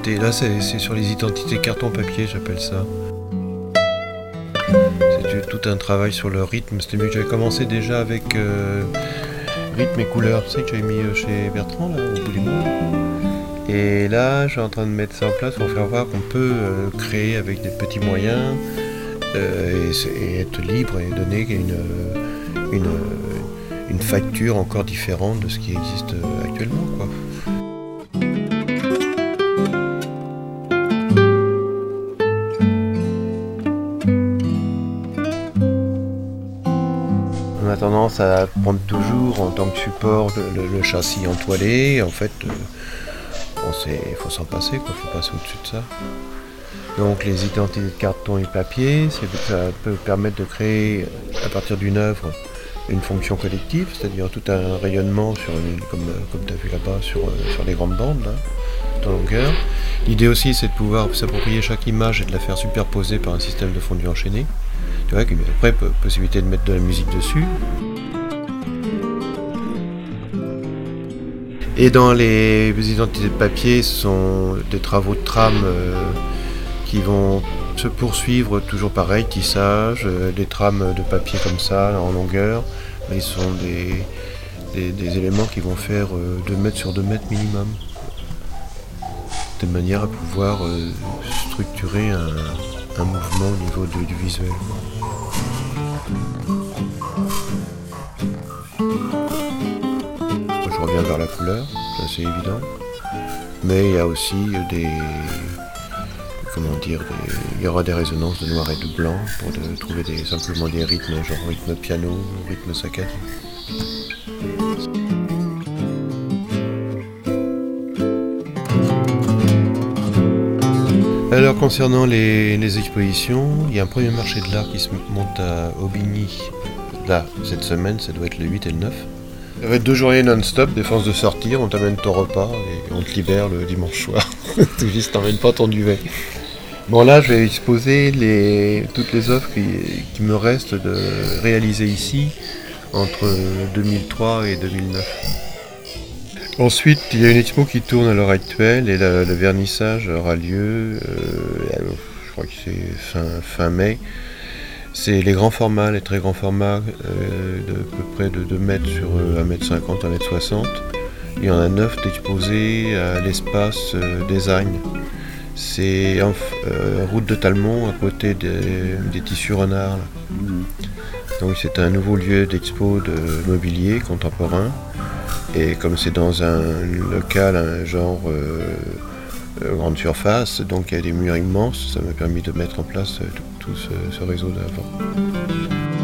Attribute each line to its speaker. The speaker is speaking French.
Speaker 1: identités. Là, c'est sur les identités carton-papier, j'appelle ça. C'est tout un travail sur le rythme. C'était mieux que j'avais commencé déjà avec rythme et couleur. Tu sais que j'avais mis chez Bertrand, là, au bout du monde. Et là, je suis en train de mettre ça en place pour faire voir qu'on peut créer avec des petits moyens et être libre et donner une facture encore différente de ce qui existe actuellement, quoi. On a tendance à prendre toujours en tant que support le châssis entoilé. En fait, il faut s'en passer, quoi. Faut passer au-dessus de ça. Donc les identités de carton et papier, ça peut permettre de créer à partir d'une œuvre une fonction collective, c'est-à-dire tout un rayonnement comme tu as vu là-bas sur les grandes bandes, là, en longueur. L'idée aussi, c'est de pouvoir s'approprier chaque image et de la faire superposer par un système de fondu enchaîné. Tu vois, après, possibilité de mettre de la musique dessus. Et dans les identités de papier, ce sont des travaux de trame qui vont se poursuivre toujours pareil, tissage, des trames de papier comme ça, en longueur. Mais ce sont des éléments qui vont faire 2 mètres sur 2 mètres minimum. De manière à pouvoir structurer un mouvement au niveau du visuel. Je reviens vers la couleur, c'est assez évident. Mais il y a aussi il y aura des résonances de noir et de blanc pour trouver simplement des rythmes, genre rythme piano, rythme saccade. Alors concernant les expositions, il y a un premier marché de l'art qui se monte à Aubigny. Là, cette semaine, ça doit être le 8 et le 9. Ça va être 2 journées non-stop, des forces de sortir, on t'amène ton repas et on te libère le dimanche soir. Tout juste, t'emmènes pas ton duvet. Bon là, je vais exposer toutes les œuvres qui me restent de réaliser ici entre 2003 et 2009. Ensuite, il y a une expo qui tourne à l'heure actuelle et le vernissage aura lieu, je crois que c'est fin mai. C'est les grands formats, les très grands formats de à peu près de 2 mètres sur 1m50, 1m60. Il y en a 9 d'exposés à l'espace design. C'est route de Talmont, à côté des tissus renards. Donc c'est un nouveau lieu d'expo de mobilier contemporain. Et comme c'est dans un local, un genre grande surface, donc il y a des murs immenses, ça m'a permis de mettre en place tout ce réseau d'avant.